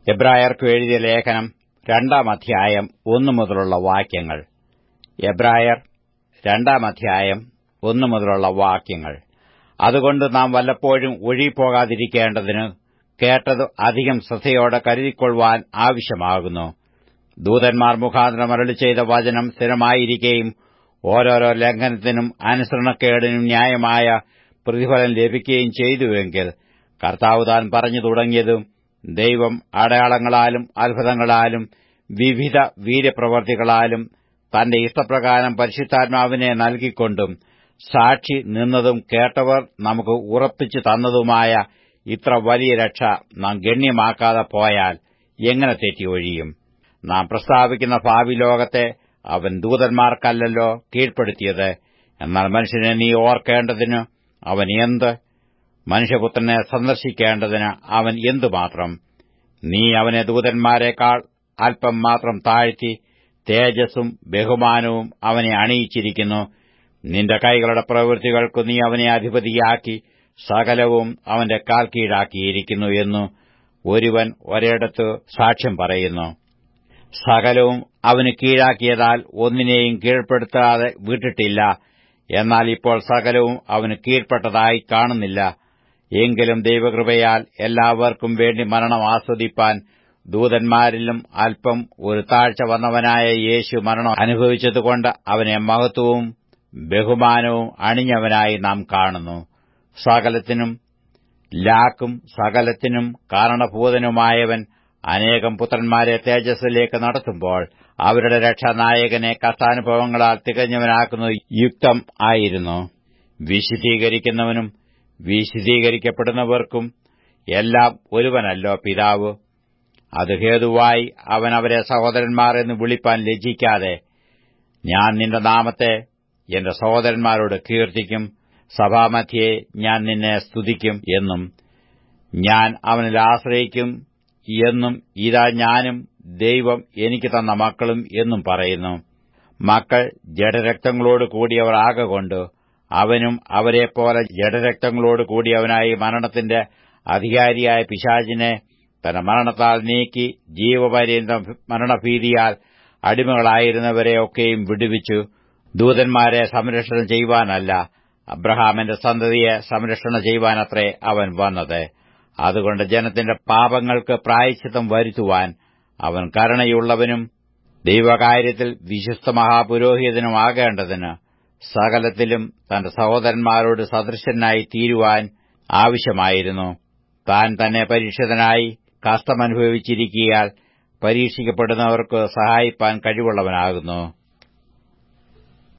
എബ്രായർക്ക് എഴുതിയ ലേഖനം 2-ാം അധ്യായം 1 മുതലുള്ള വാക്യങ്ങൾ. എബ്രായർ 2-ാം അധ്യായം 1 മുതലുള്ള വാക്യങ്ങൾ. അതുകൊണ്ട് നാം വല്ലപ്പോഴും ഒഴിപോകാതിരിക്കേണ്ടതിന് കേട്ടത് അധികം ശ്രദ്ധയോടെ കരുതിക്കൊള്ളുവാൻ ആവശ്യമാകുന്നു. ദൂതന്മാർ മുഖാന്തരം അരുളിച്ചെയ്ത വചനം സ്ഥിരമായിരിക്കുകയും ഓരോരോ ലംഘനത്തിനും അനുസരണക്കേടിനും ന്യായമായ പ്രതിഫലം ലഭിക്കുകയും ചെയ്തുവെങ്കിൽ, കർത്താവ് താൻ പറഞ്ഞു തുടങ്ങിയതും ദൈവം അടയാളങ്ങളാലും അത്ഭുതങ്ങളാലും വിവിധ വീര്യപ്രവർത്തികളാലും തന്റെ ഇഷ്ടപ്രകാരം പരിശുദ്ധാത്മാവിനെ നൽകിക്കൊണ്ടും സാക്ഷി നിന്നതും കേട്ടവർ നമുക്ക് ഉറപ്പിച്ചു തന്നതുമായ ഇത്ര വലിയ രക്ഷ നാം ഗണ്യമാക്കാതെ പോയാൽ എങ്ങനെ തെറ്റി ഒഴിയും? നാം പ്രസ്താവിക്കുന്ന ഭാവി ലോകത്തെ അവൻ ദൂതന്മാർക്കല്ലല്ലോ കീഴ്പ്പെടുത്തിയത്. എന്നാൽ മനുഷ്യനെ നീ ഓർക്കേണ്ടതിന് അവൻ എന്ത്? മനുഷ്യപുത്രനെ സന്ദർശിക്കേണ്ടതിന് അവൻ എന്തുമാത്രം? നീ അവനെ ദൂതന്മാരെക്കാൾ അല്പം മാത്രം താഴ്ത്തി തേജസ്സും ബഹുമാനവും അവനെ അണിയിച്ചിരിക്കുന്നു. നിന്റെ കൈകളുടെ പ്രവൃത്തികൾക്കു നീ അവനെ അധിപതിയാക്കി സകലവും അവന്റെ കാൽ കീഴാക്കിയിരിക്കുന്നു എന്നു ഒരുവൻ ഒരിടത്ത് സാക്ഷ്യം പറയുന്നു. സകലവും അവന് കീഴാക്കിയതാൽ ഒന്നിനെയും കീഴ്പ്പെടുത്താതെ വിട്ടിട്ടില്ല. എന്നാൽ ഇപ്പോൾ സകലവും അവന് കീഴ്പ്പെട്ടതായി കാണുന്നില്ല. എങ്കിലും ദൈവകൃപയാൽ എല്ലാവർക്കും വേണ്ടി മരണം ആസ്വദിപ്പാൻ ദൂതന്മാരിലും അല്പം ഒരു താഴ്ച വന്നവനായ യേശു മരണം അനുഭവിച്ചതുകൊണ്ട് അവനെ മഹത്വവും ബഹുമാനവും അണിഞ്ഞവനായി നാം കാണുന്നു. സകലത്തിനും ലാക്കും സകലത്തിനും കാരണഭൂതനുമായവൻ അനേകം പുത്രന്മാരെ തേജസ്സിലേക്ക് നടത്തുമ്പോൾ അവരുടെ രക്ഷാനായകനെ കഷ്ടാനുഭവങ്ങളാൽ തികഞ്ഞവനാക്കുന്നത് യുക്തം ആയിരുന്നു. വിശുദ്ധീകരിക്കുന്നവനും വിശുദ്ധീകരിക്കപ്പെടുന്നവർക്കും എല്ലാം ഒരുവനല്ലോ പിതാവ്. അത് ഹേതുവായി അവൻ അവരെ സഹോദരന്മാർ എന്ന് വിളിപ്പാൻ ലജ്ജിക്കാതെ, ഞാൻ നിന്റെ നാമത്തെ എന്റെ സഹോദരന്മാരോട് കീർത്തിക്കും, സഭാമധ്യേ ഞാൻ നിന്നെ സ്തുതിക്കും എന്നും, ഞാൻ അവനിൽ ആശ്രയിക്കും എന്നും, ഇതാ ഞാനും ദൈവം എനിക്ക് തന്ന മക്കളും എന്നും പറയുന്നു. മക്കൾ ജഡരക്തങ്ങളോട് കൂടിയവർ ആകൊണ്ട് അവനും അവരെപ്പോലെ ജഡരക്തങ്ങളോട് കൂടിയവനായി മരണത്തിന്റെ അധികാരിയായ പിശാചിനെ തന്റെ മരണത്താൽ നീക്കി ജീവപര്യന്തം മരണഭീതിയാൽ അടിമകളായിരുന്നവരെയൊക്കെയും വിടുവിച്ചു. ദൂതന്മാരെ സംരക്ഷണം ചെയ്യുവാനല്ല, അബ്രഹാമിന്റെ സന്തതിയെ സംരക്ഷണം ചെയ്യുവാനത്രേ അവൻ വന്നത്. അതുകൊണ്ട് ജനത്തിന്റെ പാപങ്ങൾക്ക് പ്രായശ്ചിത്തം വരുത്തുവാൻ അവൻ കരുണയുള്ളവനും ദൈവകാര്യത്തിൽ വിശുദ്ധ മഹാപുരോഹിതനും ആകേണ്ടതിന് സകലത്തിലും തന്റെ സഹോദരന്മാരോട് സദൃശനായി തീരുവാൻ ആവശ്യമായിരുന്നു. താൻ തന്നെ പരീക്ഷിതനായി കഷ്ടമനുഭവിച്ചിരിക്കയാൽ പരീക്ഷിക്കപ്പെടുന്നവർക്ക് സഹായിപ്പാൻ കഴിവുള്ളവനാകുന്നു.